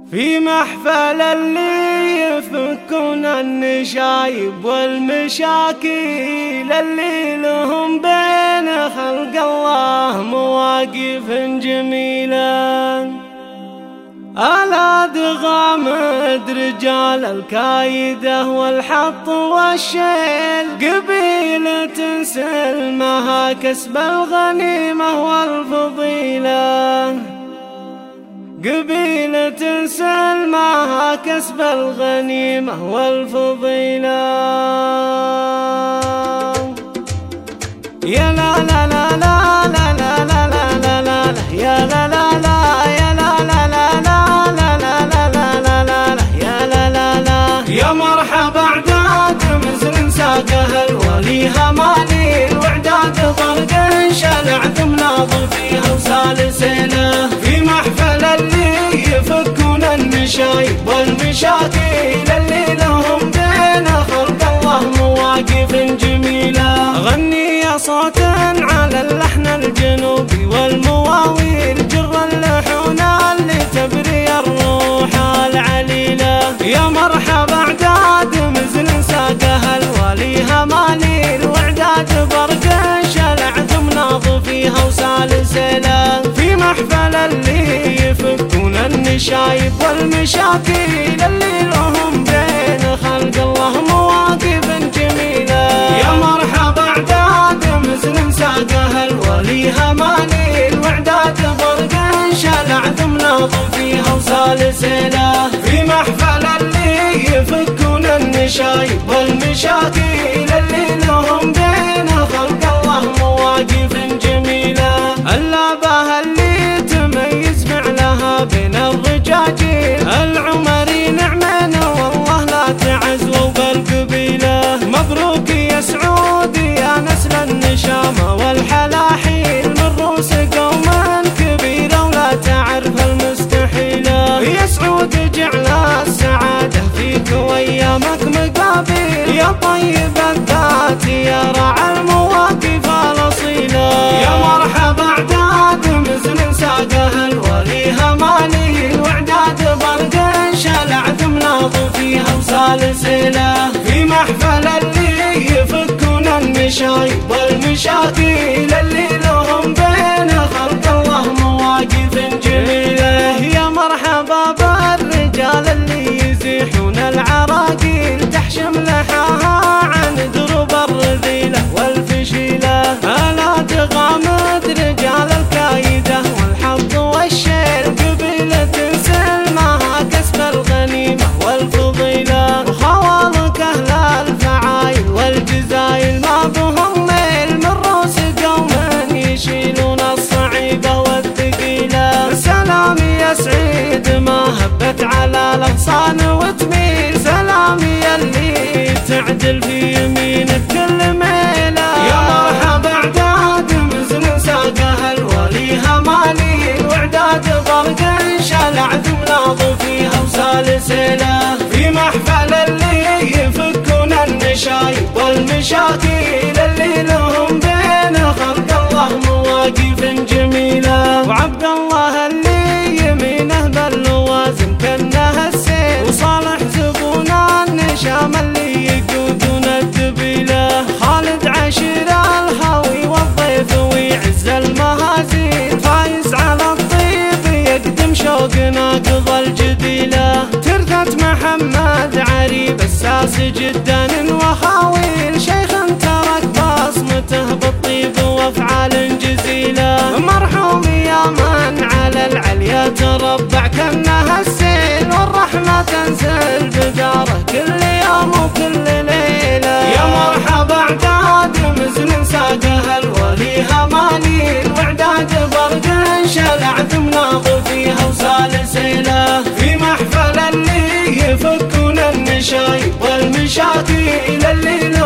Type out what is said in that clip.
في محفل اللي يفكون النشايب والمشاكل اللي لهم بين خلق الله مواقف جميلة. ألا دغامد رجال الكايدة والحط والشيل، قبيلة سلمها كسب الغنيمة والفضيلة، قبيلة سلمها كسب الغنيمة والفضيلة. يا لا لا لا لا لا لا لا لا لا يا لا لا لا يا لا لا لا لا لا لا لا لا يا لا لا لا. يا مرحبا اعداد مزن ساقه الوليها مالي الوعداد ضرق شلع ثمناض فيها وسالسيله. في محفل اللي يفكون النشايب والمشاكل اللي لهم بين خلق الله مواقف جميلة. غني يا صوت على اللحن الجنوبي والمواويل، جر اللحون اللي تبري الروح العليلة. يا مرحبا اعداد مزن ساقها الوليها مالي الوعداد برق شلع ثمناض فيها وسالسيله. في محفل اللي يفكون النشايب والمشاكل اللي لهم بين خلق الله مواقف جميلة. يا مرحبا اعداد مزن ساقها الوليها مالي الوعداد برق شلع ثمناض فيها وسالسيله. في محفل اللي يفكون النشايب والمشاكل اللي لهم بين خلق الله مواقف جميلة. اللعبة اللي تميز فعلها بين الرجاجيل، العمري نعمين والله لا تعزوا بالقبيلة. مبروك يا سعود يا نسل النشامة والحلاحيل، من روس قوم كبيرة ولا تعرف المستحيلة. يا سعود جعل السعادة فيك وأيامك مقابل، يا طيب الذات يا راعي المواقف الأصيلة. يا مرحبا اعداد مزن ساقها الوليها مالي الوعداد برق شلع ثمناض فيها وسالسيله. في محفل اللي يفكون النشايب والمشاكل اللي لهم بين خلق الله مواقف جميلة. يا مرحبا بالرجال اللي يزيحون العراقيل، تحشم لحاها عن دروب الرذيلة والفشيلة. ألا تغامد رجال الكايدة والحظ والشيل، قبيلة سلمها كسب الغنيمة والفضيلة. وخوالك أهل الفعايل والجزايل ما بهم ميل، من روس قوم يشيلون الصعيبة والثقيلة. سلامي يا سعيد ما هبت على الأغصان وتميل، سلامي اللي تعدل في يمينك كل ميلة. يا مرحبا اعداد مزن ساقها الوليها مالي الوعداد برق شلع ثمناض فيها وسالسيله. في محفل اللي يفكون النشايب والمشاكل اللي لهم بين خلق الله مواقف جميلة. وعبد الله اللي يمينه باللوازم كانه السيل، وصالح زبون النشام اللي يقودون الدبيلة. خالد عشير الهوي والضيف ويعز المهازيل، فايز على الطيب يقدم شوقنا قضى الجديلة. ترثة محمد عريب الساس جدا وخاويل، شيخ ترك بصمته بالطيب وافعال جزيلة. مرحوم يا من على العليا تربع كانها السيل، والرحمة تنزل بداره كل يوم وكل ليلة. يا مرحبا اعداد مزن ساقها الوليها مالي الوعداد برق شلع ثمناض فيها وسالسيله. في محفل اللي يفكون النشايب والمشاكل اللي